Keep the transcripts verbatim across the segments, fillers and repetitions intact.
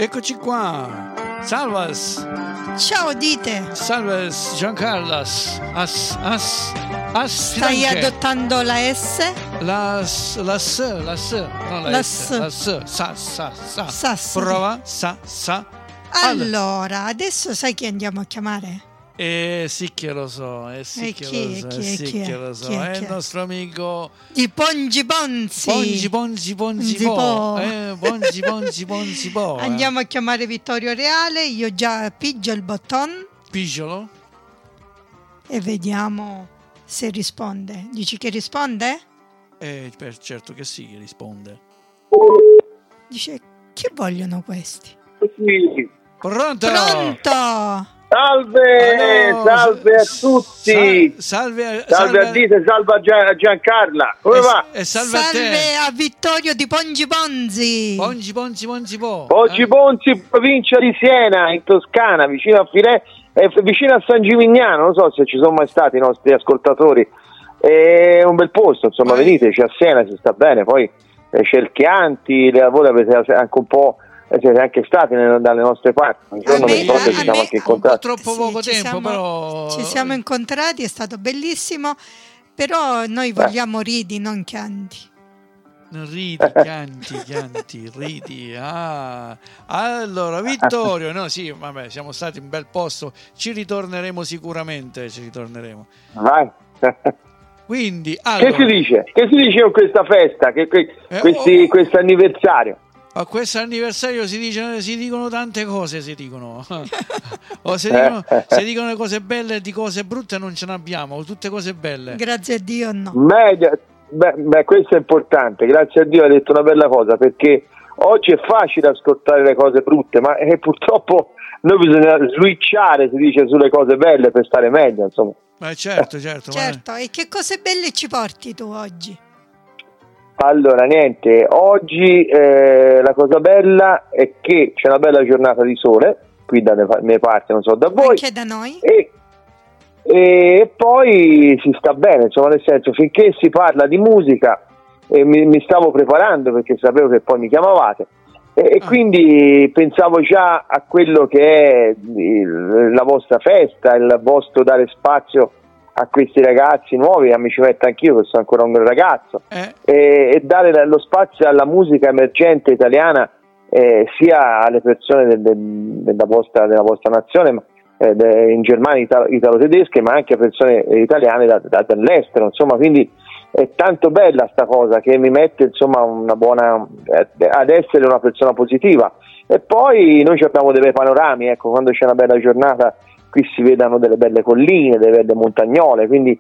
Eccoci qua. Salvas. Ciao dite. Salves Giancarlas. As as as. Stai Fidanche. adottando la S? La s la s la s no la, La s s. la s sa sa sa. Sasso. Prova sa sa. Allora, adesso sai chi andiamo a chiamare? Eh sì che lo so, eh sì E che chi lo è, so, chi eh è, sì chi è, che lo so. chi è, È chi il è? nostro amico I Pongi Bonzi. Bongi Bongi Bonzi Bonzi Po. Po. Eh, Bongi Bongi Bonzi Po. eh. Andiamo a chiamare Vittorio Reale, io già pigio il botton Pigiolo? e vediamo se risponde. Dici che risponde? Eh, per certo che sì, risponde. Dice, che vogliono questi? Sì. Pronto? Pronto? Salve, Allora, salve a tutti. sa- salve, Salve a Dite, salve a Gian- Giancarla. Come e, va? e salve, a te. Salve a Vittorio di Pongi Bonzi. Bongi Bongi Bonzi Po. Oggi eh? Ponzi, provincia di Siena, in Toscana, vicino a Firenze, eh, vicino a San Gimignano. Non so se ci sono mai stati i nostri ascoltatori. È un bel posto, insomma, Vai. veniteci a Siena, si sta bene. Poi le Cerchianti, le voi avete anche un po'. Siete anche stati nelle, dalle nostre parti, un giorno me- mi ricordo a ci siamo me- anche un po' incontrati. troppo Sì, poco ci tempo, siamo- però Ci siamo incontrati, è stato bellissimo, però noi vogliamo ridi, non chianti. ridi, chianti, chianti, ridi. Ah, allora Vittorio, no, sì, vabbè, siamo stati in un bel posto, ci ritorneremo sicuramente, ci ritorneremo. Vai. Quindi, Che allora, si dice? Che si dice con questa festa? Che, que- Eh, questi, oh. questo anniversario? a questo anniversario si, dice, si dicono tante cose, si dicono. o si dicono, si dicono le cose belle, di cose brutte non ce ne abbiamo, tutte cose belle. Grazie a Dio no. Media, beh, beh, questo è importante, grazie a Dio hai detto una bella cosa, perché oggi è facile ascoltare le cose brutte, ma eh, purtroppo noi bisogna switchare, si dice, sulle cose belle per stare meglio, insomma. Ma certo, certo. ma- Certo, e che cose belle ci porti tu oggi? Allora, niente, oggi eh, la cosa bella è che c'è una bella giornata di sole, qui dalle mie parti, non so da voi, Anche da noi? e, e poi si sta bene, insomma, nel senso, finché si parla di musica, e mi, mi stavo preparando perché sapevo che poi mi chiamavate, e, e Ah. quindi pensavo già a quello che è il- la vostra festa, il vostro dare spazio a questi ragazzi nuovi, a mi ci metto anch'io che sono ancora un ragazzo, Eh, e, e dare lo spazio alla musica emergente italiana, eh, sia alle persone del- del- della, vostra, della vostra nazione, ma, eh, de- in Germania italo- italo-tedesche, ma anche a persone italiane da, da- dall'estero, insomma, quindi è tanto bella sta cosa che mi mette, insomma, una buona eh, ad essere una persona positiva. E poi noi abbiamo dei bei panorami, ecco, quando c'è una bella giornata qui si vedano delle belle colline, delle belle montagnole, quindi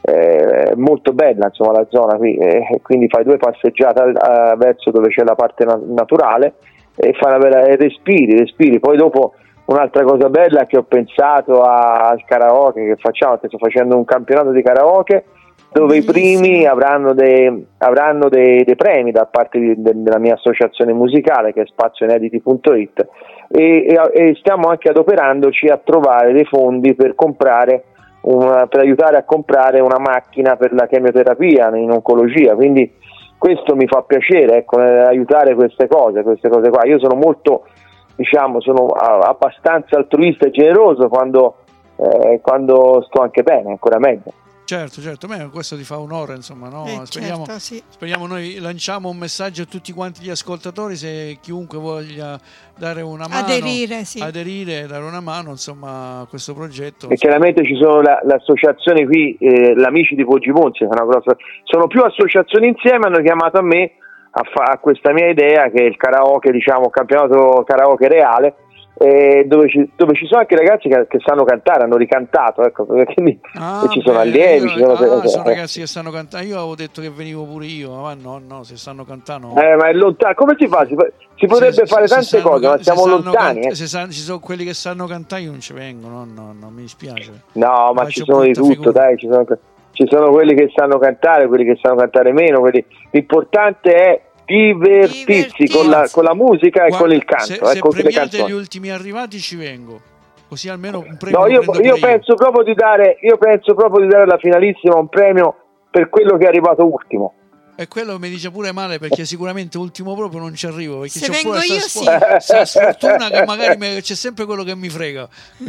eh, è molto bella, insomma, la zona qui, eh, quindi fai due passeggiate eh, verso dove c'è la parte na- naturale e fai una bella, e respiri, respiri. Poi dopo un'altra cosa bella che ho pensato a- al karaoke che facciamo, sto facendo un campionato di karaoke dove i Bellissimo. primi avranno dei, avranno dei, dei premi da parte di- de- della mia associazione musicale che è spazio inediti punto it, e, e, e stiamo anche adoperandoci a trovare dei fondi per comprare una, per aiutare a comprare una macchina per la chemioterapia in oncologia, quindi questo mi fa piacere, ecco, aiutare queste cose, queste cose qua. Io sono molto, diciamo, sono a- abbastanza altruista e generoso quando, eh, quando sto anche bene, ancora meglio. certo, certo, beh, questo ti fa onore, insomma, no? Eh, speriamo, certo, sì. speriamo, noi lanciamo un messaggio a tutti quanti gli ascoltatori, se chiunque voglia dare una mano, Aderire, sì. aderire, dare una mano, insomma, a questo progetto. E chiaramente ci sono la, l'associazione qui, eh, l'Amici di Poggi Ponzi, sono, una grossa- sono più associazioni insieme, hanno chiamato a me a, fa, a questa mia idea che è il karaoke, diciamo, campionato karaoke reale, eh, dove, ci, dove ci sono anche ragazzi che, che sanno cantare, hanno ricantato, ecco, quindi Ah, ci sono beh, allievi, io- ci sono, ah, sono ragazzi che stanno cantando. Io avevo detto che venivo pure io, ma no, no, se stanno cantando. eh, ma è lontano, come si fa? Si, si potrebbe Se- fare se- se tante sanno cose, can- ma se siamo sanno lontani, can- eh. se san- ci sono quelli che sanno cantare, io non ci vengo, no, no, no, mi dispiace. No, ma Faccio ci sono di brutta tutto, figura. dai, ci sono, ci sono quelli che sanno cantare, quelli che sanno cantare meno, quelli... l'importante è divertirsi Divertirsi. con la, con la musica e Guarda, con il canto, se, eh, se con le premiate gli canzoni. ultimi arrivati ci vengo, così almeno un premio No, lo io, prendo io pure penso proprio di dare, io penso proprio di dare alla finalissima un premio per quello che è arrivato ultimo. E quello mi dice pure male perché sicuramente ultimo proprio non ci arrivo. Perché Se c'ho vengo pure io, sta sì. sta sfortuna che magari me, c'è sempre quello che mi frega.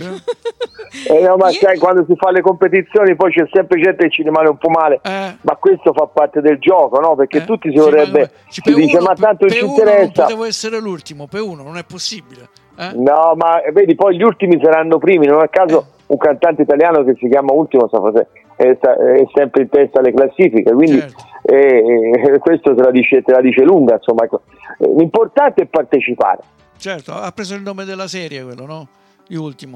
Eh, no, ma Io- sai, quando si fa le competizioni poi c'è sempre gente che ci rimane un po' male, Eh. ma questo fa parte del gioco, no? Perché Eh, tutti si sì, vorrebbe, ma- si per dice uno- ma tanto non per ci uno non interessa. potevo essere l'ultimo, per uno non è possibile. Eh? No, ma vedi, poi gli ultimi saranno primi, non a caso un cantante italiano che si chiama Ultimo sta face- è, sta- è sempre in testa alle classifiche, quindi Certo. eh, eh, questo te la dice, te la dice lunga, insomma, ecco. Eh, l'importante è partecipare. Certo, ha preso il nome della serie quello, no? Di Ultimo.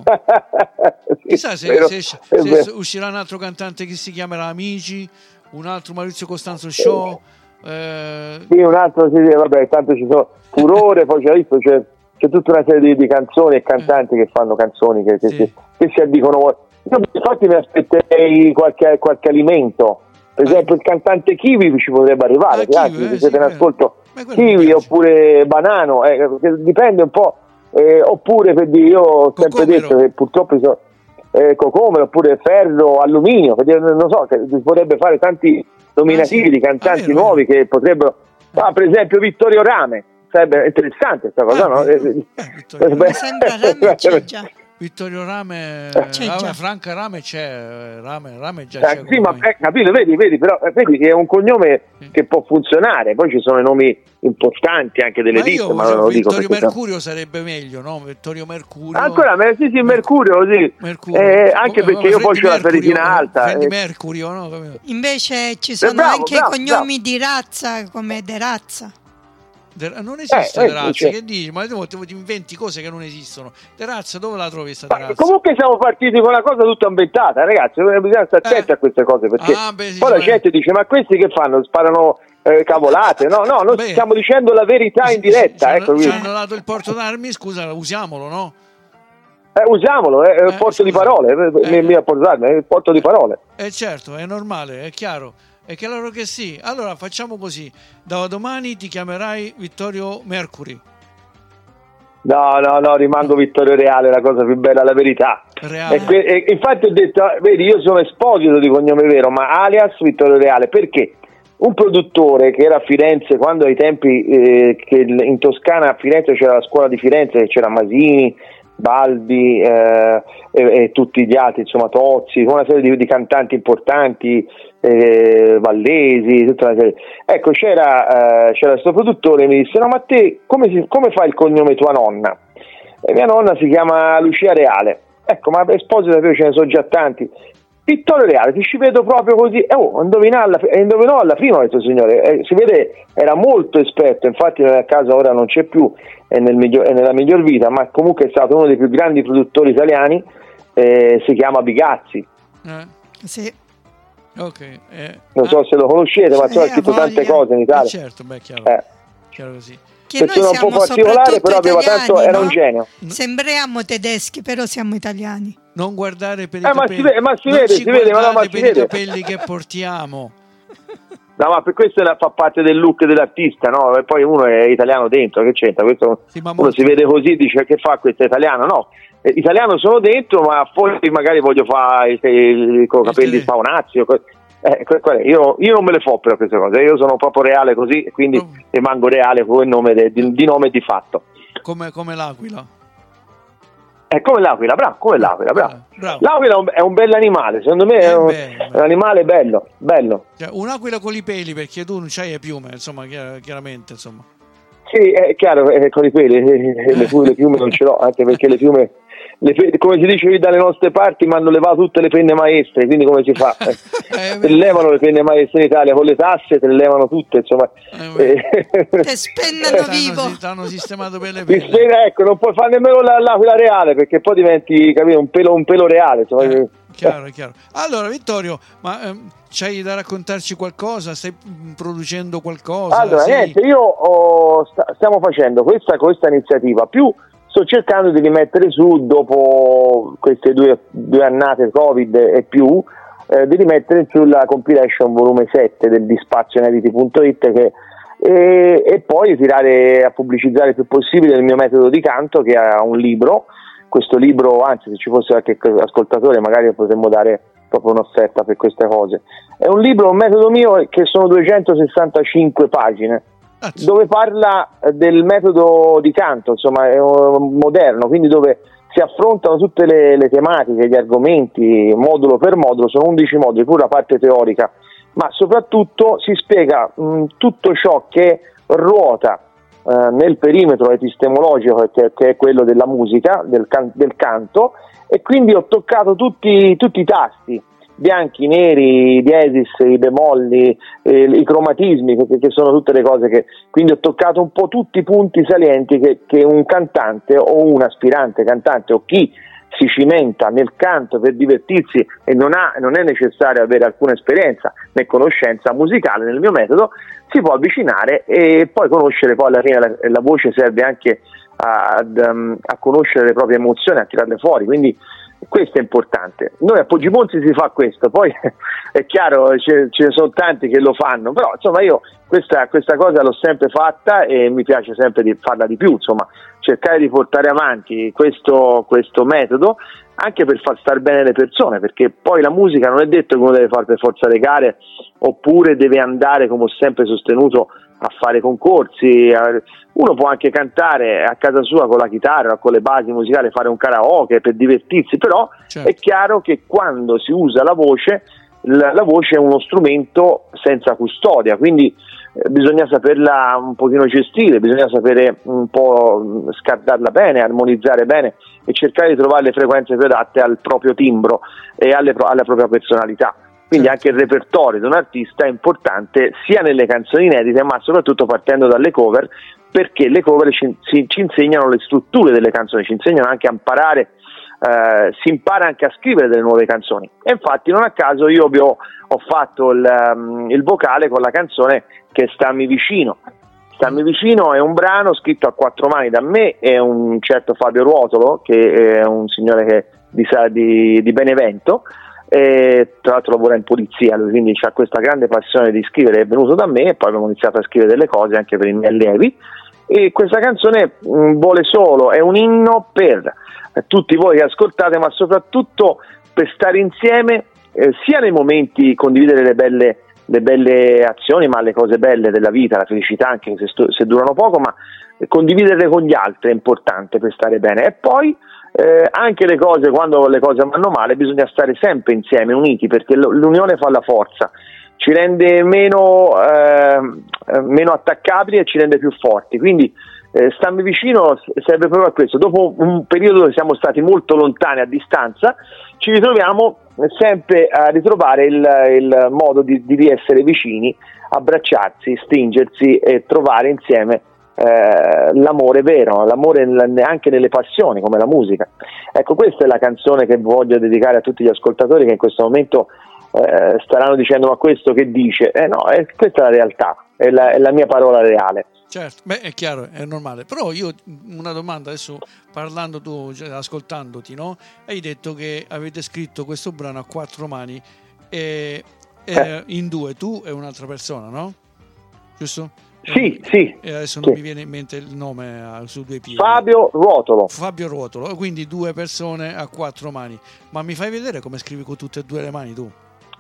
Sì, Chissà se, vero, se- è se vero. uscirà un altro cantante che si chiamerà Amici, un altro Maurizio Costanzo Show. eh, Sì, un altro, sì, sì, vabbè, tanto ci sono Furore, poi c'è, visto, c'è, c'è tutta una serie di, di canzoni e cantanti che fanno canzoni che, che, Sì. che, che si addicono. Io infatti mi aspetterei qualche, qualche alimento, per Ah. esempio il cantante Kiwi ci potrebbe arrivare, Ah, che anzi, Kiwi, eh, se sì, siete in quello. ascolto Ma quello mi Kiwi piace. oppure Banano, eh, perché dipende un po', eh, oppure per dire, io ho sempre Cocomero. detto che purtroppo sono eh, Cocomero oppure Ferro, Alluminio, per dire, non so, che si potrebbe fare tanti nominativi Ah, sì. di cantanti Ah, vero, nuovi che potrebbero, ah, per esempio Vittorio Rame, sarebbe interessante questa cosa, Ah, no? vero. Eh, Eh, Vittorio, Mi sembra Rame c'è già. Vittorio Rame, C'è vabbè, già. Franca Rame c'è, Rame, Rame già Eh, c'è. sì, con ma noi. eh, capito, vedi, vedi, però eh, vedi che è un cognome che può funzionare, poi ci sono i nomi importanti anche delle Ma io liste, ma cioè, non lo dico Vittorio perché Mercurio sarebbe meglio, no? Vittorio Mercurio. ancora, ma sì, sì, Mercurio, sì. Mercurio. Eh, anche Come- perché io poi Freddie c'ho la feritina Mercurio, alta. Freddie eh. Mercurio, no? Capito? Invece ci sono bravo, anche bravo, i cognomi di razza come De Razza. De- non esiste Eh, De eh, razza, cioè- che dici? Ma tu, tu ti inventi cose che non esistono. De razza, dove la trovi sta De Ma razza? comunque siamo partiti con una cosa tutta inventata, ragazzi, bisogna stare attenti Eh. a queste cose perché Ah, beh, sì, poi la ma- gente dice ma questi che fanno? Sparano eh, cavolate, no, no, noi Beh. stiamo dicendo la verità in diretta, Ci ecco, hanno, ci quindi, hanno dato il porto d'armi, scusa, usiamolo, no? eh, usiamolo, eh, è il Eh, porto di scusa. parole, Eh. mi, mi apportarmi, è il porto di parole. Eh certo, è normale, è chiaro. È chiaro che sì. Allora facciamo così. Da domani ti chiamerai Vittorio Mercury. No, no, no, rimango Vittorio Reale, la cosa più bella, la verità. Reale. E que- e- infatti ho detto, ah, vedi, io sono Esposito di cognome vero, ma alias Vittorio Reale, perché un produttore che era a Firenze, quando ai tempi eh, che in Toscana a Firenze c'era la scuola di Firenze, c'era Masini, Baldi eh, e, e tutti gli altri, insomma Tozzi, una serie di, di cantanti importanti, eh, Vallesi, tutta una serie. Ecco, c'era eh, c'era questo produttore e mi disse: no, ma te come, si, come fai il cognome tua nonna? E mia nonna si chiama Lucia Reale. Ecco, ma Esposito ce ne sono già tanti. Vittorio Reale, ti ci vedo proprio così. Eh, oh, indovinò alla, indovinò alla prima questo signore. Eh, si vede, era molto esperto, infatti a casa ora non c'è più, è, nel miglior, è nella miglior vita, ma comunque è stato uno dei più grandi produttori italiani, eh, si chiama Bigazzi. Eh? Sì. Ok. Eh. Non so Ah, se lo conoscete, ma Sì, insomma ha scritto ha tante voglia. cose in eh, Italia. certo, beh, chiaro. Eh. Chiaro così. Che noi Persona un po' siamo particolare, soprattutto però aveva italiani, tanto, era no? un genio. Sembriamo tedeschi, però siamo italiani. Non guardare per i Eh, ma capelli. si vede- ma si non vede, ci si vede, ma no, ma guardate si per vede. i capelli che portiamo. No, ma per questo è la- fa parte del look dell'artista, no? E poi uno è italiano dentro, che c'entra? Questo, Sì, ma uno molto- si vede così e dice che fa questo è italiano, no? Eh, italiano sono dentro, ma poi magari voglio fare i- i- con i Il capelli tele- spaonazzi. o co- eh, que- qual è? io, io non me le fo per queste cose, io sono proprio reale così, e quindi Oh. rimango reale con il nome de- di, di nome e di fatto. Come, come l'aquila. È come l'aquila, bravo, come l'aquila, bravo. Bravo. L'aquila è un, è un bell'animale, secondo me è È un, bello. è un animale bello, bello. Cioè, un'aquila con i peli, perché tu non c'hai le piume, insomma, chiar- chiaramente, insomma. Sì, è chiaro, eh, con i peli, eh, le, pu- le piume non ce l'ho, anche perché le piume, le pe- come si dice qui dalle nostre parti, mi hanno levato tutte le penne maestre, quindi come si fa? Eh, Eh, te le levano le penne maestre in Italia, con le tasse te le levano tutte, insomma. Eh, Eh, Te spennano T'hanno, vivo. si- t'hanno sistemato per le mi pelle. spiega, ecco, non puoi fare nemmeno la- l'aquila reale, perché poi diventi, capito, un pelo, un pelo reale, insomma. Eh, chiaro, chiaro. Allora, Vittorio, ma ehm, c'hai da raccontarci qualcosa? Stai mm, producendo qualcosa? Allora, Sei- niente, io ho- sta- stiamo facendo questa, questa iniziativa, più sto cercando di rimettere su, dopo queste due, due annate Covid e più, eh, di rimettere sulla compilation volume sette del di spazio inediti punto it che, e, e poi tirare a pubblicizzare il più possibile il mio metodo di canto, che ha un libro. Questo libro, anzi, se ci fosse qualche ascoltatore magari potremmo dare proprio un'offerta per queste cose. È un libro, un metodo mio, che sono duecentosessantacinque pagine, dove parla del metodo di canto, insomma, è moderno, quindi dove si affrontano tutte le, le tematiche, gli argomenti, modulo per modulo, sono undici moduli, pure la parte teorica, ma soprattutto si spiega mh, tutto ciò che ruota eh, nel perimetro epistemologico, che, che è quello della musica, del, can- del canto, e quindi ho toccato tutti, tutti i tasti, bianchi, neri, i diesis, i bemolli, eh, i cromatismi, che, che sono tutte le cose che, quindi ho toccato un po' tutti i punti salienti che, che un cantante o un aspirante cantante o chi si cimenta nel canto per divertirsi e non, ha, non è necessario avere alcuna esperienza né conoscenza musicale nel mio metodo, si può avvicinare e poi conoscere. Poi alla fine la, la voce serve anche a, a conoscere le proprie emozioni, a tirarle fuori, quindi questo è importante. Noi a Poggi Ponzi si fa questo, poi è chiaro ce, ce ne sono tanti che lo fanno, però insomma io questa, questa cosa l'ho sempre fatta e mi piace sempre di farla di più, insomma cercare di portare avanti questo, questo metodo anche per far star bene le persone, perché poi la musica non è detto che uno deve fare per forza le gare oppure deve andare, come ho sempre sostenuto, a fare concorsi. Uno può anche cantare a casa sua con la chitarra, con le basi musicali, fare un karaoke per divertirsi, però certo, è chiaro che quando si usa la voce, la, la voce è uno strumento senza custodia, quindi eh, bisogna saperla un pochino gestire, bisogna sapere un po' scartarla bene, armonizzare bene e cercare di trovare le frequenze più adatte al proprio timbro e alle, alla propria personalità. Quindi anche il repertorio di un artista è importante sia nelle canzoni inedite, ma soprattutto partendo dalle cover, perché le cover ci, ci, ci insegnano le strutture delle canzoni, ci insegnano anche a imparare, eh, si impara anche a scrivere delle nuove canzoni. E infatti non a caso io ho, ho fatto il, um, il vocale con la canzone che è Stammi Vicino. Stammi Vicino è un brano scritto a quattro mani da me e un certo Fabio Ruotolo, che è un signore che, di, di, di Benevento, e tra l'altro lavora in polizia, lui quindi ha questa grande passione di scrivere, è venuto da me e poi abbiamo iniziato a scrivere delle cose anche per i miei allievi, e questa canzone mh, vuole solo, è un inno per eh, tutti voi che ascoltate, ma soprattutto per stare insieme eh, sia nei momenti, condividere le belle, le belle azioni, ma le cose belle della vita, la felicità anche se, stu- se durano poco, ma condividerle con gli altri è importante per stare bene. E poi Eh, anche le cose, quando le cose vanno male, bisogna stare sempre insieme, uniti, perché l'unione fa la forza, ci rende meno, eh, meno attaccabili e ci rende più forti. Quindi eh, Stammi Vicino serve proprio a questo. Dopo un periodo dove siamo stati molto lontani, a distanza, ci ritroviamo sempre a ritrovare il, il modo di, di essere vicini, abbracciarsi, stringersi e trovare insieme Eh, l'amore vero, l'amore anche nelle passioni come la musica. Ecco, questa è la canzone che voglio dedicare a tutti gli ascoltatori che in questo momento eh, staranno dicendo ma questo che dice? Eh no, è, questa è la realtà, è la, è la mia parola reale. Certo, beh è chiaro, è normale, però io una domanda adesso, parlando tu, cioè, ascoltandoti, no? Hai detto che avete scritto questo brano a quattro mani e, e eh. in due, tu e un'altra persona, no? Giusto? Sì, sì. E adesso non sì. mi viene in mente il nome uh, su due piedi. Fabio Ruotolo. Fabio Ruotolo, quindi due persone a quattro mani. Ma mi fai vedere come scrivi con tutte e due le mani tu?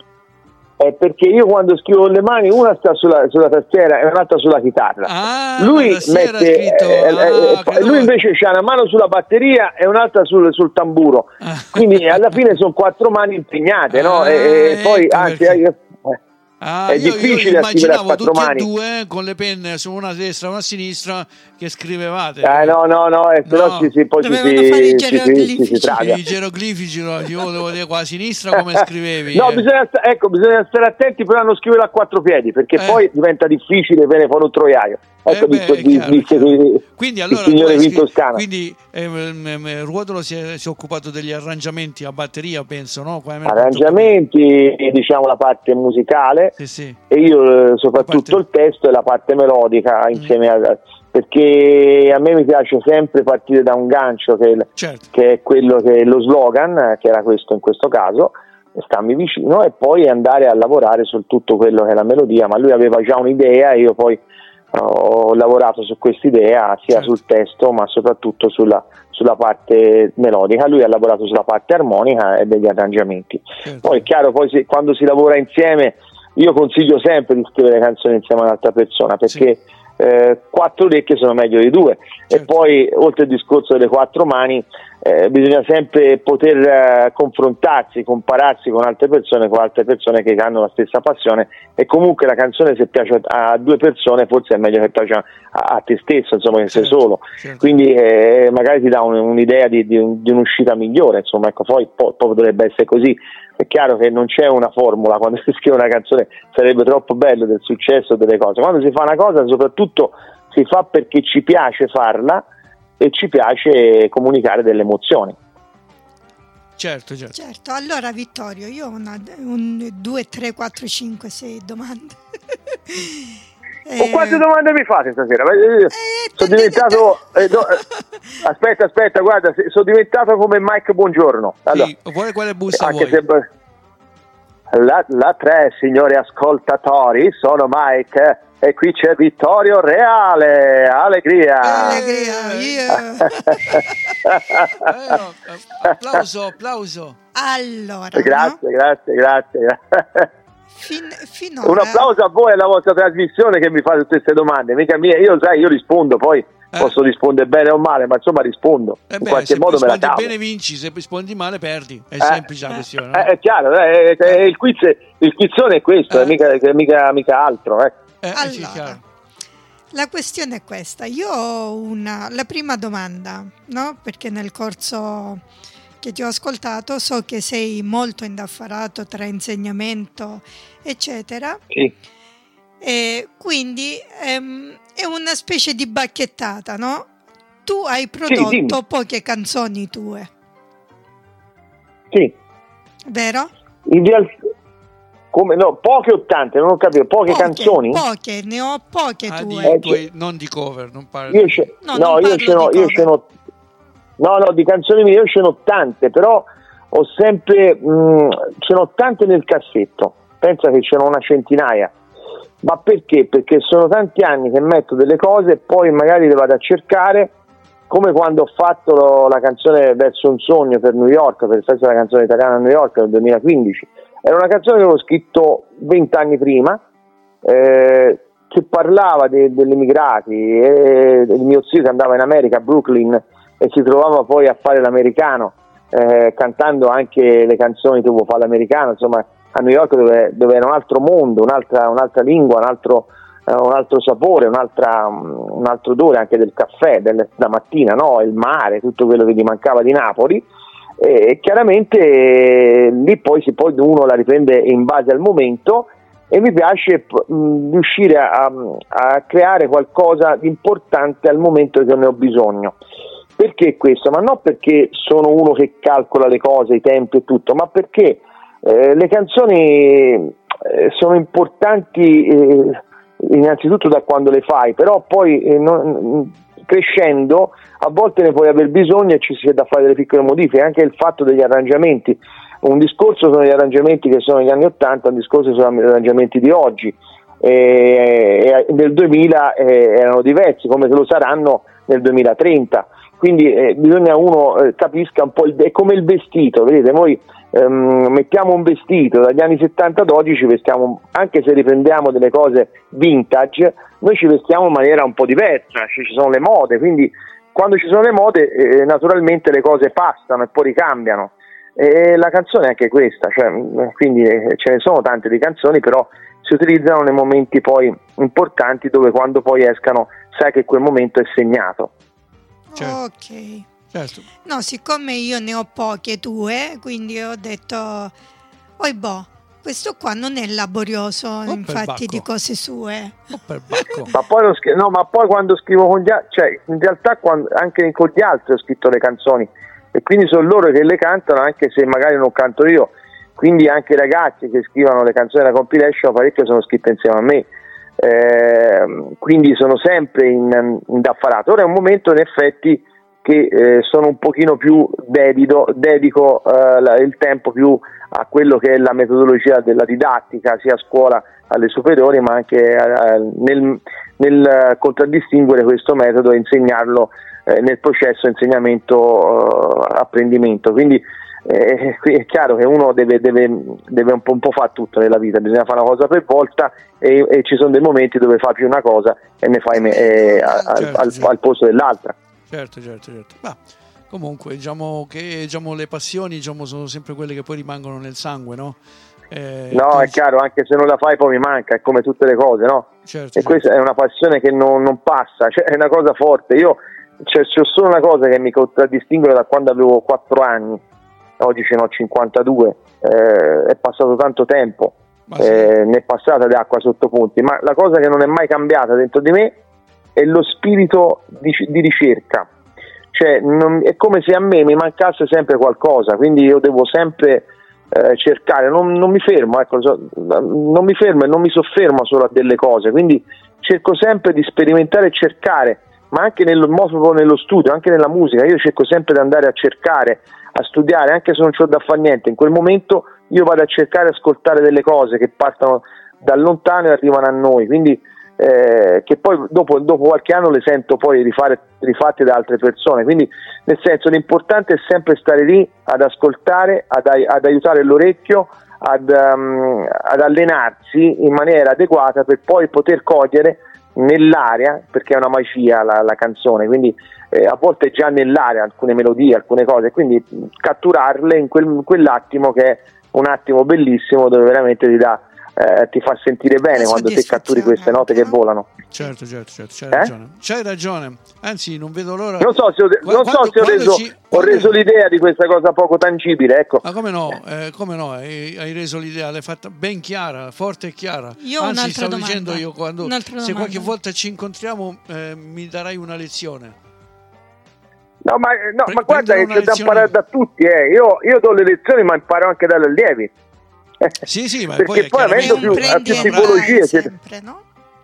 È perché io quando scrivo con le mani una sta sulla, sulla tastiera e un'altra sulla chitarra. Ah, lui mette, scritto, eh, ah, eh, lui invece c'ha una mano sulla batteria e un'altra sul, sul tamburo. Ah. Quindi alla fine sono quattro mani impegnate, ah, no? E, e ecco poi anzi, eh, Ah, è io, difficile io immaginavo a tutti mani. e due con le penne su una a destra e una a sinistra che scrivevate. Eh, no, no, no, e però no. ci si poi Dovevano ci fare i si, geroglifici. ci si, si traga. I geroglifici, no, io volevo dire qua a sinistra come scrivevi. No, eh. bisogna, ecco, bisogna stare attenti però a non scrivere a quattro piedi, perché eh. poi diventa difficile, viene fuori un troiaio. Ecco, Eh beh, visto, chiaro, visto, chiaro. Quindi allora il signore Vin Toscana. Quindi eh, Ruotolo si è, si è occupato degli arrangiamenti a batteria, penso, no? Arrangiamenti, diciamo la parte musicale, sì, sì. E io soprattutto parte... il testo e la parte melodica insieme mm. a, perché a me mi piace sempre partire da un gancio che, certo. che è quello che è lo slogan, che era questo in questo caso, Stammi Vicino, e poi andare a lavorare su tutto quello che è la melodia, ma lui aveva già un'idea e io poi ho lavorato su quest'idea sia certo. sul testo ma soprattutto sulla, sulla parte melodica. Lui ha lavorato sulla parte armonica e degli arrangiamenti. Certo. Poi è chiaro, poi si, quando si lavora insieme, io consiglio sempre di scrivere canzoni insieme a un'altra persona, perché sì. eh, quattro orecchie sono meglio di due. Certo. E poi, oltre al discorso delle quattro mani, eh, bisogna sempre poter eh, confrontarsi, compararsi con altre persone, con altre persone che hanno la stessa passione, e comunque la canzone, se piace a, a due persone, forse è meglio che piaccia a, a te stesso, insomma, che certo. sei solo. Certo. Quindi eh, magari ti dà un, un'idea di, di, di un'uscita migliore, insomma, ecco, poi, poi, poi dovrebbe essere così. È chiaro che non c'è una formula, quando si scrive una canzone sarebbe troppo bello del successo delle cose. Quando si fa una cosa, soprattutto si fa perché ci piace farla e ci piace comunicare delle emozioni. Certo, certo. Certo, allora Vittorio, io ho una, un, due, tre, quattro, cinque, sei domande. eh, quante domande mi fate stasera? Eh, sono diventato eh, no, eh, aspetta, aspetta, guarda, sono diventato come Mike Buongiorno. Allora, sì, quale, quale busta anche vuoi? Se, la, la tre, signori ascoltatori, sono Mike e qui c'è Vittorio Reale. Allegria, allegria, yeah. eh, no, applauso, applauso. Allora, grazie, no? grazie, grazie. Fin, finora... Un applauso a voi e alla vostra trasmissione che mi fate tutte queste domande, mica mie. Io sai, io rispondo, poi eh. posso rispondere bene o male, ma insomma rispondo. Eh beh, in qualche modo me la cavo. Se rispondi bene vinci, se rispondi male perdi. È eh, semplice la questione. No? Eh, è chiaro, eh, eh, il quiz, il quizzone è questo, eh. è mica, è mica, mica altro. Eh. Eh, allora, sì, chiaro. La questione è questa. Io ho una, la prima domanda, no? Perché nel corso che ti ho ascoltato so che sei molto indaffarato tra insegnamento eccetera, sì. E quindi ehm, è una specie di bacchettata, no? Tu hai prodotto sì, poche canzoni tue, sì, vero? In realtà, come no, poche o tante, non ho capito, poche, poche canzoni? Poche, ne ho poche ah, tue. Di, tuoi, non di cover, non parlo. Io ce, no, no, io ce n'ho, io ce n'ho, no, no, di canzoni mie io ce n'ho tante, però ho sempre, mh, ce n'ho tante nel cassetto, pensa che ce n'ho una centinaia. Ma perché? Perché sono tanti anni che metto delle cose e poi magari le vado a cercare, come quando ho fatto la canzone Verso un sogno per New York, per il Festival della canzone italiana a New York nel duemilaquindici. Era una canzone che avevo scritto vent'anni prima, eh, che parlava de, degli immigrati, e del mio zio che andava in America, a Brooklyn, e si trovava poi a fare l'americano, eh, cantando anche le canzoni che vuoi fare l'americano, insomma, a New York dove, dove era un altro mondo, un'altra, un'altra lingua, un altro, eh, un altro sapore, un'altra, un altro odore anche del caffè, del, la mattina, no? Il mare, tutto quello che gli mancava di Napoli. E chiaramente eh, lì poi, si, poi uno la riprende in base al momento, e mi piace mh, riuscire a, a creare qualcosa di importante al momento che ne ho bisogno. Perché questo? Ma non perché sono uno che calcola le cose, i tempi e tutto, ma perché eh, le canzoni eh, sono importanti eh, innanzitutto da quando le fai, però poi eh, non, crescendo a volte ne puoi aver bisogno e ci si è da fare delle piccole modifiche. Anche il fatto degli arrangiamenti, un discorso sono gli arrangiamenti che sono negli anni ottanta, un discorso sono gli arrangiamenti di oggi, e, e nel duemila eh, erano diversi, come lo saranno nel duemilatrenta. Quindi eh, bisogna uno eh, capisca un po', il, è come il vestito, vedete, noi ehm, mettiamo un vestito dagli anni settanta ad oggi, ci vestiamo, anche se riprendiamo delle cose vintage, noi ci vestiamo in maniera un po' diversa, ci sono le mode, quindi quando ci sono le mode eh, naturalmente le cose passano e poi ricambiano, e la canzone è anche questa, cioè, quindi eh, ce ne sono tante di canzoni, però si utilizzano nei momenti poi importanti, dove quando poi escano sai che quel momento è segnato. Certo. Ok, certo. No, siccome io ne ho poche tue, quindi ho detto, oi boh, questo qua non è laborioso, oh, infatti, di cose sue. Oh, per bacco. ma, poi scri- no, ma poi quando scrivo con gli altri, cioè in realtà quando, anche con gli altri ho scritto le canzoni, e quindi sono loro che le cantano, anche se magari non canto io. Quindi anche i ragazzi che scrivono le canzoni della compilation, parecchie sono scritte insieme a me. Eh, quindi sono sempre in, indaffarato. Ora è un momento in effetti che eh, sono un pochino più dedico, dedico eh, la, il tempo più a quello che è la metodologia della didattica, sia a scuola alle superiori, ma anche eh, nel, nel contraddistinguere questo metodo e insegnarlo eh, nel processo insegnamento-apprendimento. Quindi eh, è chiaro che uno deve, deve, deve un po', un po' fare tutto nella vita, bisogna fare una cosa per volta, e, e ci sono dei momenti dove fa più una cosa e ne fai eh, al, certo, al, certo. al posto dell'altra. Certo, certo, certo. Ma comunque diciamo che diciamo, le passioni diciamo, sono sempre quelle che poi rimangono nel sangue, no? Eh, no, quindi... è chiaro, anche se non la fai poi mi manca, è come tutte le cose, no? Certo, e certo. Questa è una passione che non, non passa, cioè, è una cosa forte. Io cioè, c'è solo una cosa che mi contraddistingue da quando avevo quattro anni, oggi ce ne ho cinquantadue, eh, è passato tanto tempo, Ma sì. eh, ne è passata d'acqua sotto ponti, ma la cosa che non è mai cambiata dentro di me è lo spirito di, di ricerca. Cioè, non, è come se a me mi mancasse sempre qualcosa, quindi io devo sempre eh, cercare, non, non mi fermo, ecco, non mi fermo e non mi soffermo solo a delle cose, quindi cerco sempre di sperimentare e cercare, ma anche nello, nello studio, anche nella musica, io cerco sempre di andare a cercare, a studiare, anche se non c'ho da fare niente, in quel momento io vado a cercare, ascoltare delle cose che partono da lontano e arrivano a noi, quindi Eh, che poi dopo, dopo qualche anno le sento poi rifare, rifatte da altre persone, quindi nel senso l'importante è sempre stare lì ad ascoltare, ad, ad aiutare l'orecchio, ad, um, ad allenarsi in maniera adeguata per poi poter cogliere nell'aria, perché è una magia la, la canzone, quindi eh, a volte è già nell'aria alcune melodie, alcune cose, quindi catturarle in, quel, in quell'attimo che è un attimo bellissimo dove veramente ti dà Eh, ti fa sentire bene quando te catturi queste note che volano. Certo, certo, certo, c'hai eh? ragione. C'hai ragione. Anzi, non vedo l'ora. Non so se ho, non quando, so se ho, reso, ci, ho reso l'idea di questa cosa poco tangibile, ecco. Ma come no? Eh, come no? Hai, hai reso l'idea, l'hai fatta ben chiara, forte e chiara. Io ho Anzi, un'altra stavo domanda. dicendo io quando Un'altra se domanda. qualche volta ci incontriamo eh, mi darai una lezione. No, ma, no, Pre- ma guarda che c'è da imparare da tutti, eh. io, io do le lezioni ma imparo anche dagli allievi. Sì, sì, ma perché poi, poi avendo più, più tipologie sempre, no?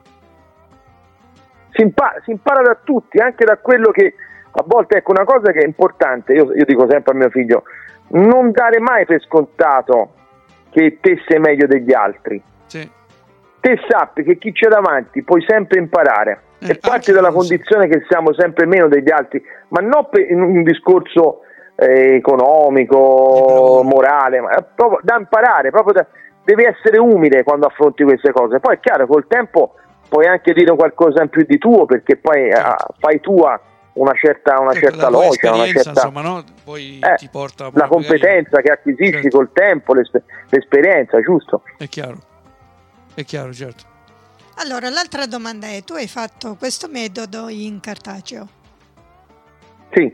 si, impara, si impara da tutti, anche da quello che a volte, ecco, una cosa che è importante, io, io dico sempre a mio figlio, non dare mai per scontato che te sei meglio degli altri. Sì. Te sappi che chi c'è davanti puoi sempre imparare, eh, e parti dalla condizione che siamo sempre meno degli altri, ma non per in un discorso eh, economico, morale, ma proprio da imparare, proprio da, devi essere umile quando affronti queste cose. Poi è chiaro, col tempo puoi anche dire qualcosa in più di tuo, perché poi eh, fai tua una certa, una certo, certa logica, una certa, insomma, no? Poi eh, ti porta la competenza magari, che acquisisci certo. col tempo, l'esper- l'esperienza, giusto? È chiaro, è chiaro, certo. Allora, l'altra domanda è, tu hai fatto questo metodo in cartaceo? Sì.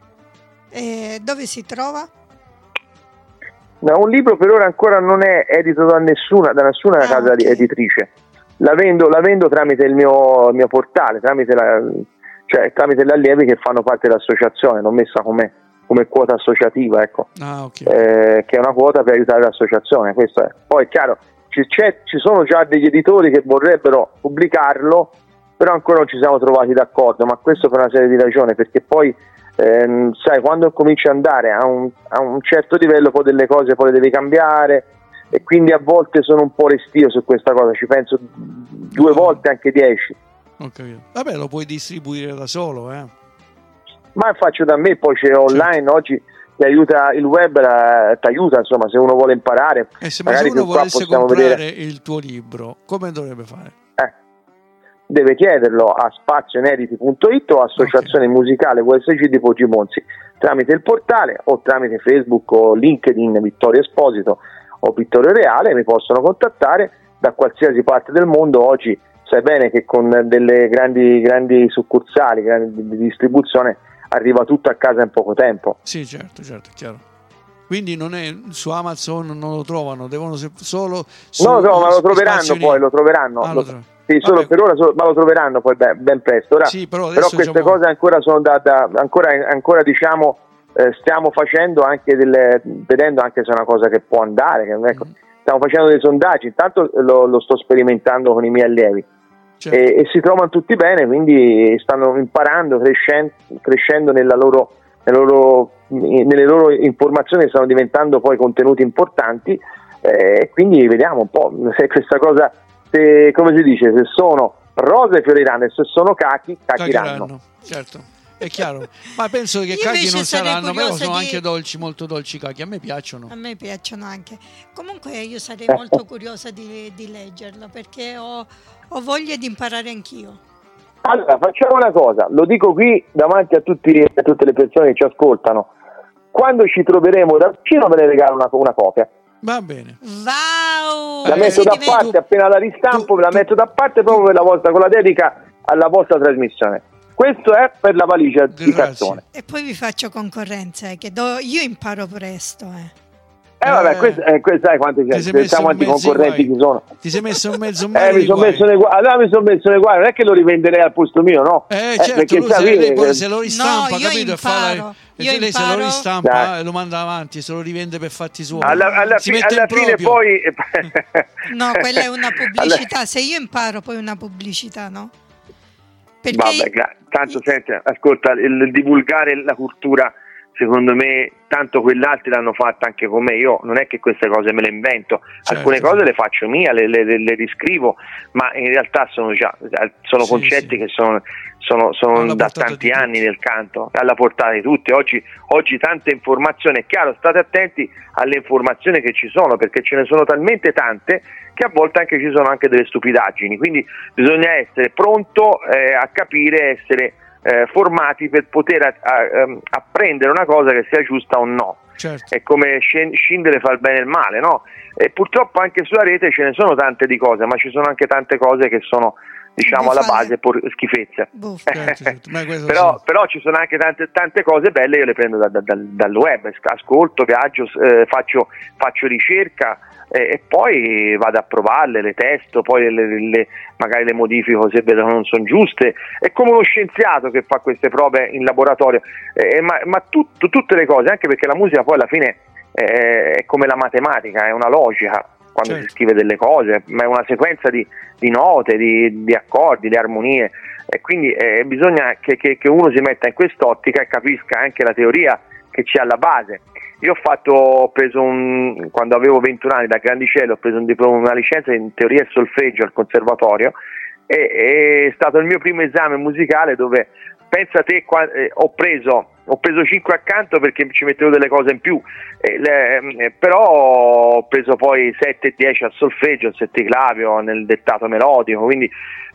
E dove si trova? No, un libro per ora ancora non è edito da nessuna, da nessuna ah, casa okay. editrice. La vendo, la vendo tramite il mio, il mio portale, tramite, la, cioè, tramite gli allievi che fanno parte dell'associazione, l'ho messa come, come quota associativa, ecco. Ah, okay. eh, che è una quota per aiutare l'associazione. Questo è. Poi è chiaro, ci, c'è, ci sono già degli editori che vorrebbero pubblicarlo, però ancora non ci siamo trovati d'accordo, ma questo per una serie di ragioni, perché poi Eh, sai, quando cominci ad andare a un, a un certo livello poi delle cose poi le devi cambiare, e quindi a volte sono un po' restio su questa cosa, ci penso due oh. volte, anche dieci. Okay. Vabbè, lo puoi distribuire da solo, eh. Ma faccio da me, poi c'è online, certo. Oggi ti aiuta il web, ti aiuta, insomma, se uno vuole imparare. E se, ma se uno volesse comprare vedere il tuo libro, come dovrebbe fare? Eh deve chiederlo a spazioinediti punto it o associazione okay. musicale V S G di Poggiomonzi, tramite il portale o tramite Facebook o LinkedIn Vittorio Esposito o Vittorio Reale. Mi possono contattare da qualsiasi parte del mondo. Oggi sai bene che con delle grandi, grandi succursali, grandi di distribuzione, arriva tutto a casa in poco tempo. Sì, certo, certo, è chiaro. Quindi non è su Amazon, non lo trovano, devono solo su, no, no, ma lo troveranno poi, lo troveranno. Ah, lo lo tro- Sì, solo per ora, solo, ma lo troveranno poi ben, ben presto. Ora, sì, però, però queste diciamo... cose ancora sono da, da ancora, ancora diciamo eh, stiamo facendo anche delle, vedendo anche se è una cosa che può andare, che, ecco, mm. stiamo facendo dei sondaggi, intanto lo, lo sto sperimentando con i miei allievi, certo. e, e si trovano tutti bene, quindi stanno imparando, crescendo, crescendo nella loro, nella loro, nelle loro informazioni, stanno diventando poi contenuti importanti, eh, quindi vediamo un po' se questa cosa, se, come si dice, se sono rose fioriranno e se sono cachi cachiranno. Certo, è chiaro, ma penso che Io cachi invece non sarei saranno, però curiosa sono di- anche dolci, molto dolci i cachi, a me piacciono. A me piacciono anche. Comunque io sarei Eh. molto curiosa di, di leggerlo perché ho, ho voglia di imparare anch'io. Allora, facciamo una cosa, lo dico qui davanti a, tutti, a tutte le persone che ci ascoltano: quando ci troveremo da vicino me ne regalo una, una copia. Va bene. Wow! La Eh, metto Così da diventa- parte, appena la ristampo, tu- la tu- metto da parte proprio per la vostra, con la dedica alla vostra trasmissione. Questo è per la valigia di Grazie. cartone. E poi vi faccio concorrenza, eh, che do- io imparo presto. Eh. Eh vabbè, Eh, questo, eh, questo sai quanti ti sei siamo, messo siamo in mezzo ai anticoncorrenti guai. ci sono. Ti sei messo in mezzo a un Eh, mare mi di sono guai. messo nei guai, allora mi sono messo nei guai, non è che lo rivenderei al posto mio, no? Eh, Eh, certo, perché lui sai, se, lei eh, poi se lo ristampa, No, io capito? E fa la- imparo, e io se lei se lo imparo. ristampa Dai. e lo manda avanti, se lo rivende per fatti suoi. alla, alla, Si fi- mette alla in fine proprio. poi No, quella è una pubblicità. Se io imparo, poi una pubblicità, no? Perché Vabbè, gra- tanto senti, ascolta, il, il divulgare la cultura, secondo me, tanto quell'altri l'hanno fatta anche con me. Io non è che queste cose me le invento, Certo, alcune cose certo. le faccio mia, le, le- le- le riscrivo, ma in realtà sono già sono Sì, concetti sì. che sono, sono, sono Alla da portata tanti di anni tutti. nel canto, alla portata di tutti. Oggi, oggi tante informazioni, è chiaro, state attenti alle informazioni che ci sono, perché ce ne sono talmente tante che a volte anche ci sono anche delle stupidaggini, quindi bisogna essere pronto eh, a capire, essere eh, formati per poter a- a- ehm, apprendere una cosa che sia giusta o no. Certo. È come sc- scindere fa il bene e il male, no? E purtroppo anche sulla rete ce ne sono tante di cose, ma ci sono anche tante cose che sono, diciamo, alla Bufale. base por- schifezze. Buffa. Certo, certo. Ma questo però, sì. però ci sono anche tante, tante cose belle, io le prendo da- da- dal, dal web, ascolto, viaggio, eh, faccio, faccio ricerca eh, e poi vado a provarle, le testo, poi le, le- magari le modifico se vedo che non sono giuste. È come uno scienziato che fa queste prove in laboratorio, eh, ma, ma tutto, tutte le cose, anche perché la musica poi alla fine eh, è come la matematica, è una logica quando Certo. si scrive delle cose, ma è una sequenza di, di note, di, di accordi, di armonie, e quindi eh, bisogna che, che, che uno si metta in quest'ottica e capisca anche la teoria che c'è alla base. Io ho fatto, ho preso un, quando avevo ventuno anni da grandicello, ho preso un diploma, una licenza in teoria e solfeggio al conservatorio, e è stato il mio primo esame musicale dove, pensa te, qua, eh, ho preso ho preso cinque accanto perché ci mettevo delle cose in più, eh, le, eh, però ho preso poi sette e dieci al solfeggio, al setticlavio, nel dettato melodico, quindi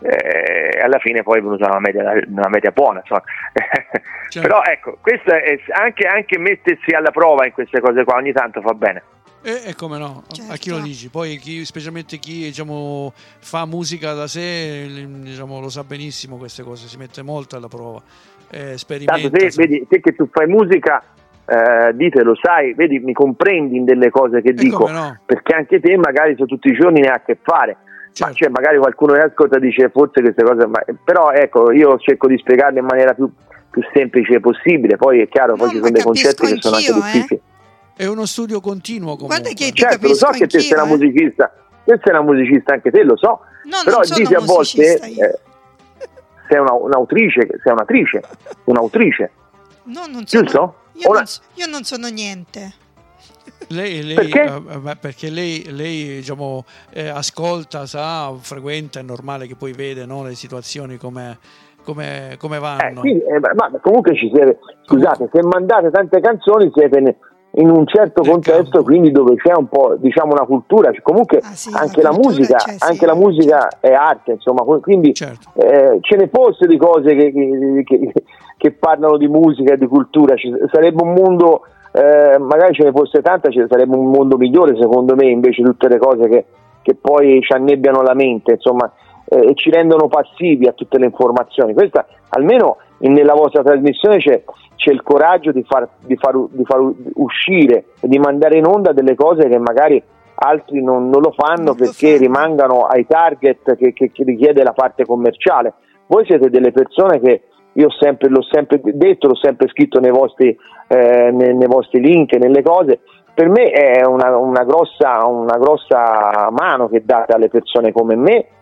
eh, alla fine poi è venuta una media, una media buona, insomma. Certo. Però ecco, questo è anche, anche mettersi alla prova in queste cose qua ogni tanto fa bene. E, e come no, Certo. a chi lo dici? Poi chi, specialmente chi diciamo, fa musica da sé, diciamo, lo sa benissimo queste cose, si mette molto alla prova, eh, sperimenta. Tanto te, vedi, te che tu fai musica, eh, dite, lo sai, vedi, mi comprendi in delle cose che E dico, come no? perché anche te magari su tutti i giorni ne ha a che fare. Certo. Ma cioè, magari qualcuno che ascolta dice forse queste cose, ma, però ecco, io cerco di spiegarle in maniera più, più semplice possibile. Poi è chiaro, No, poi ci ma sono dei capisco concetti che sono anche anch'io, eh. difficili. È uno studio continuo comunque. Guarda che ti Certo, lo so capisco che te sei una anch'io, eh. musicista, te sei una musicista anche te, lo so, No, però non sono dici a volte musicista io. eh, sei una, un'autrice, sei un'attrice, un'autrice, No, non sono, giusto? io, Ora- non, so- io non sono niente. Lei, lei, Perché? eh, beh, perché lei, lei diciamo, eh, ascolta, sa, frequenta, è normale che poi vede, no, le situazioni come, come, come Eh, vanno. quindi, eh, ma ma comunque ci siete, scusate, se mandate tante canzoni siete ne- in un certo Nel contesto, campo. quindi dove c'è un po', diciamo, una cultura, cioè, comunque Ah, sì, anche la la, cultura musica, c'è, sì, anche la musica è arte, insomma, que- quindi Certo. eh, ce ne fosse di cose che, che, che- che parlano di musica e di cultura, ci sarebbe un mondo, eh, magari ce ne fosse tanta, ci sarebbe un mondo migliore secondo me, invece tutte le cose che, che poi ci annebbiano la mente, insomma, eh, e ci rendono passivi a tutte le informazioni. Questa, almeno in- nella vostra trasmissione c'è, c'è il coraggio di far, di, far, di far uscire e di mandare in onda delle cose che magari altri non, non lo fanno, Non lo perché fanno. rimangano ai target che, che, che richiede la parte commerciale. Voi siete delle persone che io ho sempre, l'ho sempre detto, l'ho sempre scritto nei vostri, eh, nei, nei vostri link, nelle cose. Per me è una, una, grossa, una grossa mano che date alle persone come me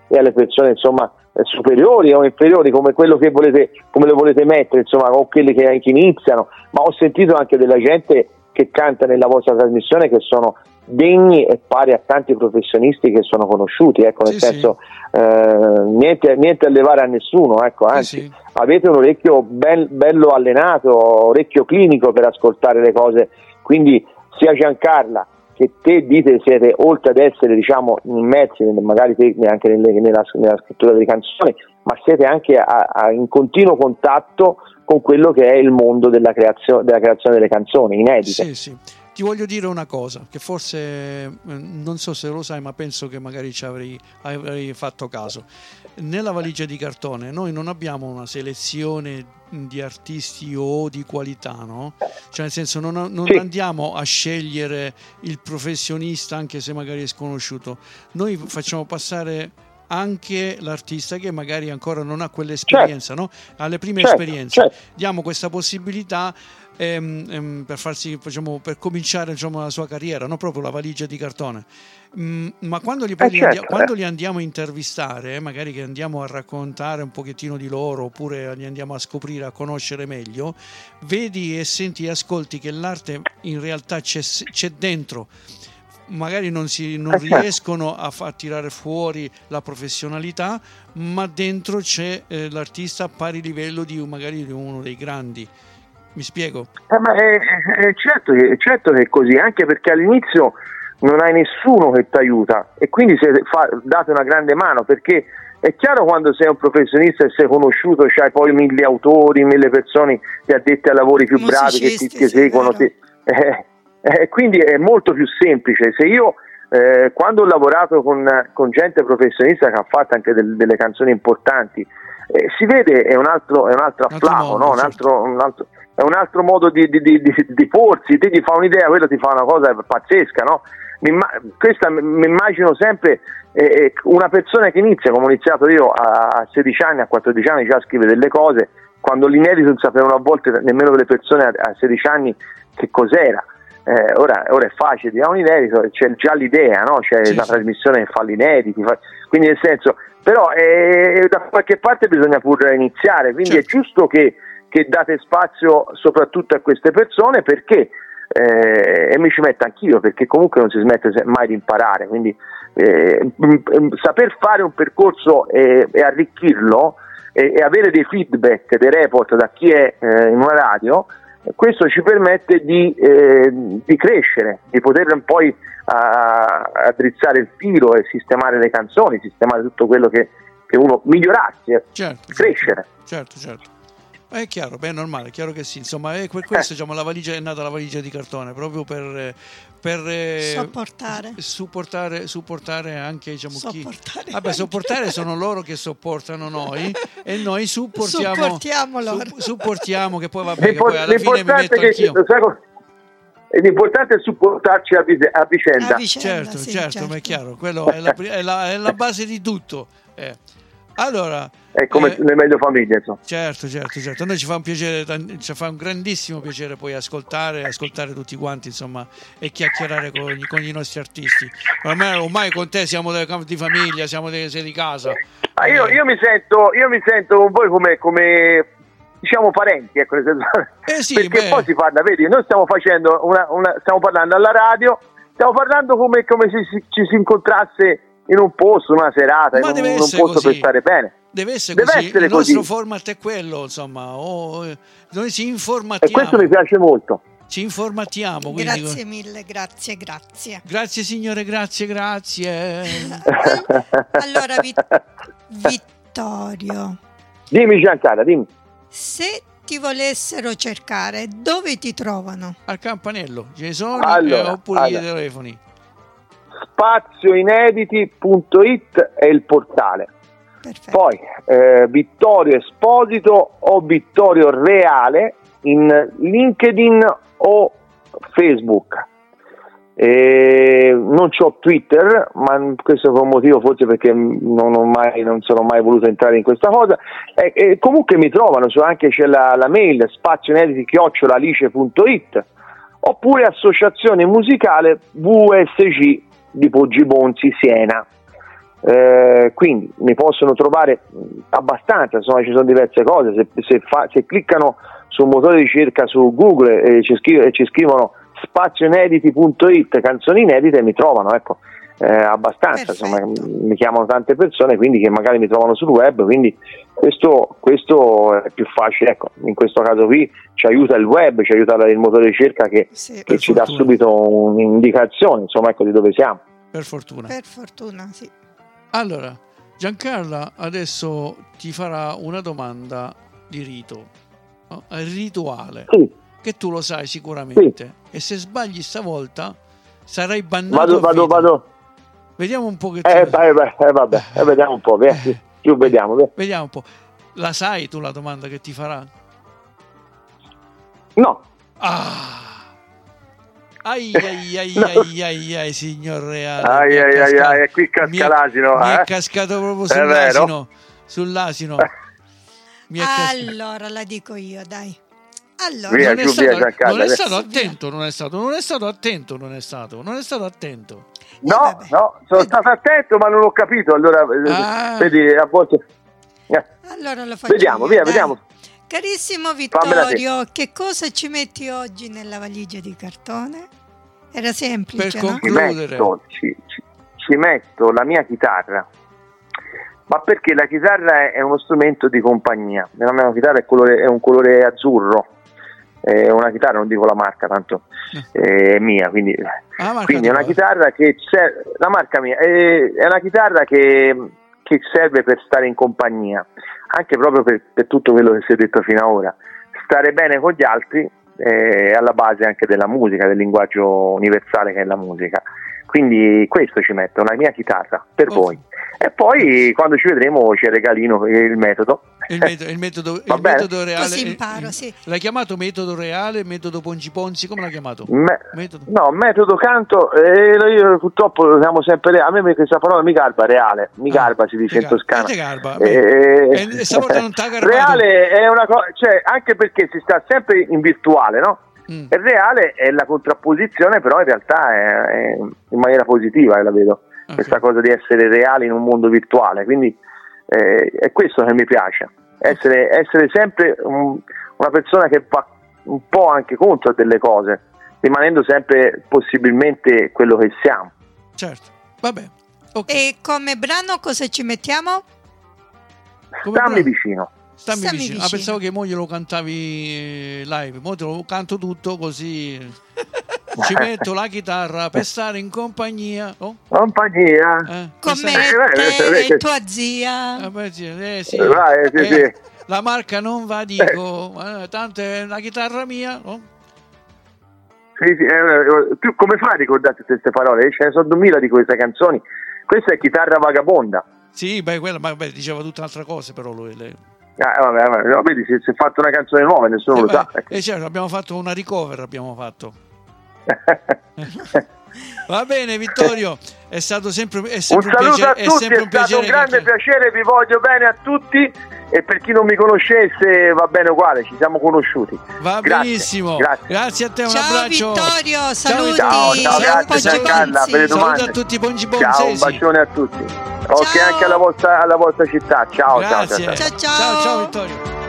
e alle persone insomma superiori o inferiori, come quello che volete, come lo volete mettere, insomma, o quelli che anche iniziano, ma ho sentito anche della gente che canta nella vostra trasmissione che sono degni e pari a tanti professionisti che sono conosciuti, ecco, nel sì, senso sì. Eh, niente, niente a levare a nessuno, ecco, anzi, sì, sì. Avete un orecchio ben, bello allenato, orecchio clinico per ascoltare le cose, quindi sia Giancarla che te dite siete, oltre ad essere diciamo immersi magari te, anche nelle, nella, nella scrittura delle canzoni, ma siete anche a, a, in continuo contatto con quello che è il mondo della creazione, della creazione delle canzoni inedite. Sì, sì. Ti voglio dire una cosa, che forse non so se lo sai, ma penso che magari ci avrei, avrei fatto caso. Nella valigia di cartone noi non abbiamo una selezione di artisti o di qualità, no? Cioè nel senso non, non sì. andiamo a scegliere il professionista anche se magari è sconosciuto. Noi facciamo passare anche l'artista che magari ancora non ha quell'esperienza, certo. no? Alle prime certo, esperienze. Certo. Diamo questa possibilità Ehm, ehm, per farsi, diciamo, per cominciare diciamo, la sua carriera, non proprio la valigia di cartone. Mm, ma quando li, eh li, certo, andia- eh. quando li andiamo a intervistare, magari che andiamo a raccontare un pochettino di loro oppure li andiamo a scoprire, a conoscere meglio, vedi e senti e ascolti che l'arte in realtà c'è, c'è dentro. Magari non, si, non riescono a far tirare fuori la professionalità, ma dentro c'è eh, l'artista a pari livello di magari di uno dei grandi. Mi spiego? Eh, ma è, è certo, è certo che è così, anche perché all'inizio non hai nessuno che ti aiuta e quindi se fa, date una grande mano, perché è chiaro quando sei un professionista e sei conosciuto, c'hai poi mille autori, mille persone che addette ai lavori più bravi che ti, ti seguono, ti, eh, eh, quindi è molto più semplice. Se io eh, quando ho lavorato con, con gente professionista che ha fatto anche del, delle canzoni importanti, eh, si vede è un altro, è un altro afflato, no? un, altro, un altro è un altro modo di, di, di, di porsi, te ti fa un'idea, quello ti fa una cosa pazzesca, no? Mi, questa mi immagino sempre eh, una persona che inizia, come ho iniziato io a sedici anni, a quattordici anni già a scrivere delle cose, quando l'inedito non sapevano a volte nemmeno le persone a sedici anni che cos'era. Eh, ora, ora è facile, di un inedito, c'è già l'idea, no? C'è sì, la sì. trasmissione che fa l'inedito, fa... quindi nel senso, però eh, da qualche parte bisogna pure iniziare, quindi certo. è giusto che che date spazio soprattutto a queste persone, perché eh, e mi ci metto anch'io, perché comunque non si smette mai di imparare, quindi eh, saper fare un percorso e, e arricchirlo e, e avere dei feedback, dei report da chi è eh, in una radio, questo ci permette di, eh, di crescere, di poter poi addrizzare il filo e sistemare le canzoni, sistemare tutto quello che, che uno migliorarsi, certo, crescere. Certo, certo. È chiaro, beh, è normale, è chiaro che sì, insomma, è per questo diciamo, la valigia è nata la valigia di cartone, proprio per, per sopportare. supportare supportare anche diciamo sopportare chi vabbè sopportare sono loro che sopportano noi e noi supportiamo supportiamo loro su, supportiamo che poi vabbè che poi alla fine mi metto anch'io. L'importante è supportarci a, a vicenda. A vicenda certo, sì, certo, certo, ma è chiaro, quello è la, è la, è la base di tutto. Eh. Allora, è come eh, le meglio famiglie, insomma. Certo, certo, certo. A noi ci fa un piacere, ci fa un grandissimo piacere poi ascoltare, ascoltare tutti quanti, insomma, e chiacchierare con, con i nostri artisti. Ormai, ormai con te siamo di famiglia, siamo di, sei di casa. Ah, io, io mi sento, io mi sento con voi come, come diciamo parenti, ecco, nel senso, eh sì, perché beh. poi si parla, vedi, noi stiamo facendo una, una stiamo parlando alla radio, stiamo parlando come, come se si, ci si incontrasse in un posto, in una serata, ma in un, un posto così. Per stare bene. Deve essere deve così, essere il così. Nostro format è quello, insomma, oh, noi ci informatiamo. E questo mi piace molto. Ci informatiamo. Grazie quindi... mille, grazie, grazie. Grazie signore, grazie, grazie. Allora, Vit- Vittorio. Dimmi Giancarla, dimmi. Se ti volessero cercare, dove ti trovano? Al campanello, ci sono allora, eh, oppure allora. i telefoni. spazioinediti punto it è il portale. Perfetto. Poi eh, Vittorio Esposito o Vittorio Reale in LinkedIn o Facebook. E non c'ho Twitter, ma questo è un motivo forse perché non, ho mai, non sono mai voluto entrare in questa cosa. E, e comunque mi trovano, cioè anche c'è la, la mail spazioinediti chiocciola alice punto it oppure associazione musicale V S C di Poggibonsi Siena. Eh, quindi ne possono trovare abbastanza, insomma ci sono diverse cose, se, se, fa, se cliccano su un motore di ricerca su Google e ci, scrive, e ci scrivono spazioinediti punto it, canzoni inedite, mi trovano, ecco, eh, abbastanza. Perfetto. Insomma mi chiamano tante persone, quindi che magari mi trovano sul web, quindi questo, questo è più facile, ecco, in questo caso qui ci aiuta il web, ci aiuta il motore di ricerca che, sì, che ci fortuna. dà subito un'indicazione, insomma, ecco, di dove siamo. Per fortuna. Per fortuna, sì. Allora, Giancarla adesso ti farà una domanda di rito, no? Rituale, sì. Che tu lo sai sicuramente, sì. E se sbagli stavolta sarai bannato. Vado, vado, vado. Vediamo un po' che eh, tu... eh, eh, vabbè, eh, vediamo un po', via. Eh, più vediamo, via. Vediamo un po'. La sai tu la domanda che ti farà? No. Ah. Ai ai ai, no. ai ai ai signor Reale. Ai ai ai, ai e qui casca l'asino. Mi è, eh? mi è cascato proprio sull'asino. Sull'asino. Mi è allora la dico io, dai. Allora, via, non, è stato, via, non è stato attento, non è stato, non è stato attento, non è stato, non è stato attento. No, eh, no, sono stato attento, ma non ho capito. Allora, ah. vedi, a volte. Eh. Allora lo faccio. Vediamo, io, via, dai. Vediamo. Carissimo Vittorio, che cosa ci metti oggi nella valigia di cartone? Era semplice, per no? Ci metto, ci, ci, ci metto la mia chitarra, ma perché la chitarra è uno strumento di compagnia. La mia chitarra è, colore, è un colore azzurro, è una chitarra, non dico la marca, tanto è mia, quindi, ah, quindi è una chitarra che c'è, la marca mia, è, è una chitarra che, che serve per stare in compagnia, anche proprio per, per tutto quello che si è detto fino ad ora. Stare bene con gli altri è alla base anche della musica, del linguaggio universale che è la musica. Quindi questo ci metto, la mia chitarra per oh. voi. E poi quando ci vedremo c'è il regalino, il metodo. Il metodo, il metodo, il metodo reale. Così imparo, sì. L'hai chiamato metodo reale, metodo Ponzi Ponzi, come l'hai chiamato? Me- metodo. No, metodo canto, eh, io purtroppo siamo sempre reali. A me questa parola mi garba, reale, mi garba ah, si dice in toscano. Garba, eh, e, e stavolta non t'ha garbato. Reale è una cosa, cioè anche perché si sta sempre in virtuale, no? Mm. Il reale è la contrapposizione, però in realtà è, è in maniera positiva, la vedo. Okay. Questa cosa di essere reali in un mondo virtuale, quindi eh, è questo che mi piace, essere, essere sempre un, una persona che va un po' anche contro delle cose, rimanendo sempre possibilmente quello che siamo. Certo, vabbè. Okay. E come brano cosa ci mettiamo? Come Stammi brano? vicino. Stammi, Stammi vicino. vicino. Ah, pensavo che mo glielo cantavi live, mo te lo canto tutto così. Ci metto la chitarra per stare in compagnia. Oh? Compagnia. Eh, con me eh, e tua zia. Eh, beh, sì, eh, sì. Vai, sì, eh, sì. La marca non va dico, eh, tanto è la chitarra mia. Oh? Sì, sì, eh, tu come fai a ricordarti queste parole? Ce ne sono duemila di queste canzoni. Questa è Chitarra Vagabonda. Sì, beh, quella ma, beh, diceva tutta un'altra cosa, però lui. Lei. Ah, vabbè, vabbè, no, vedi, si è fatto una canzone nuova, nessuno eh, lo beh, sa. E eh, certo, abbiamo fatto una recover, abbiamo fatto. Va bene Vittorio, è stato sempre, è sempre un saluto un piacere, a tutti, è, sempre è un stato un grande piacere, vi voglio bene a tutti e per chi non mi conoscesse va bene uguale, ci siamo conosciuti. Va grazie, benissimo, grazie. grazie a te, un ciao abbraccio. Vittorio, saluti. Ciao, ciao, grazie Giancarla per le domande. Saluti a tutti i Ponzi Ponzesi. Ciao, un bacione a tutti. Ok, anche alla vostra, alla vostra città. Ciao, grazie. ciao, ciao, ciao, ciao. Ciao, ciao Vittorio.